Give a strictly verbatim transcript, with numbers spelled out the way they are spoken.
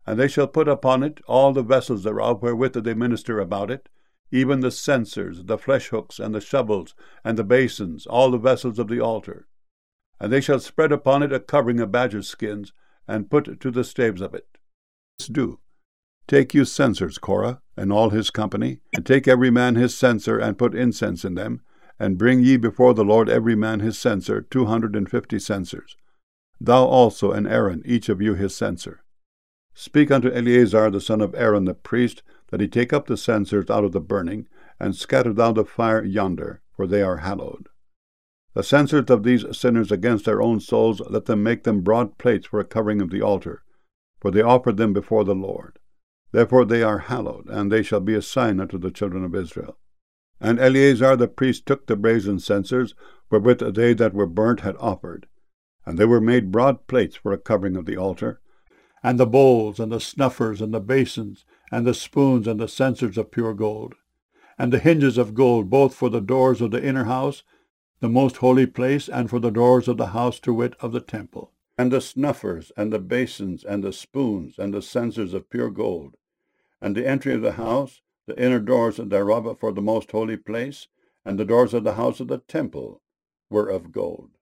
And they shall put upon it all the vessels thereof wherewith they minister about it, even the censers, the flesh hooks, and the shovels, and the basins, all the vessels of the altar. And they shall spread upon it a covering of badger skins, and put to the staves of it. Do. Take you censers, Korah, and all his company, and take every man his censer, and put incense in them, and bring ye before the Lord every man his censer, two hundred and fifty censers. Thou also and Aaron, each of you his censer. Speak unto Eleazar the son of Aaron the priest, that he take up the censers out of the burning, and scatter thou the fire yonder, for they are hallowed. The censers of these sinners against their own souls, let them make them broad plates for a covering of the altar, for they offered them before the Lord. Therefore they are hallowed, and they shall be a sign unto the children of Israel. And Eleazar the priest took the brazen censers, wherewith they that were burnt had offered, and they were made broad plates for a covering of the altar, and the bowls, and the snuffers, and the basins, and the spoons, and the censers of pure gold, and the hinges of gold, both for the doors of the inner house, the most holy place, and for the doors of the house, to wit, of the temple, and the snuffers, and the basins, and the spoons, and the censers of pure gold, and the entry of the house, the inner doors thereof for the most holy place, and the doors of the house of the temple were of gold.